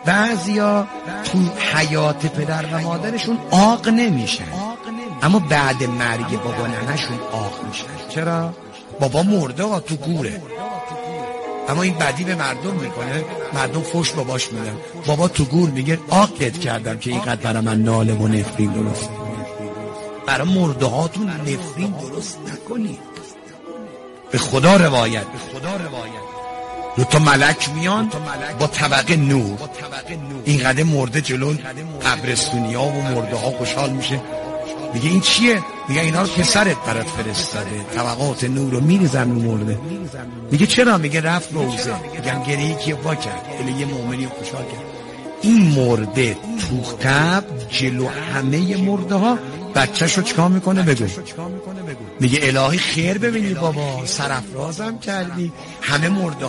بعضیا تو حیات پدر و مادرشون عاق نمیشن، اما بعد مرگ بابا ننهشون عاق میشن. چرا؟ بابا مرده ها، تو گوره. اما این بدی به مردم میکنه، مردم فوش باباش میدن. بابا تو گور میگه عاقت کردم که اینقدر برای من ناله و نفرین درست. برای مرده هاتون نفرین درست نکنید. به خدا روایت، دو تا ملک میان با طبق نور، اینقدر مرده جلو قبرستونی ها و مرده ها خوشحال میشه. میگه این چیه؟ میگه اینا رو پسرت برات فرستاده، طبقات نور رو میریزن رو مرده. میگه چرا؟ میگه رفت روزه. میگم گریه کی وا کرد؟ یه مومنی رو خوشحال کرد. این مرده تو قبر جلو همه مرده ها بچه‌شو چیکار میکنه؟ بگو. میگه الهی خیر ببینی بابا، سرافرازم کردی، همه مرده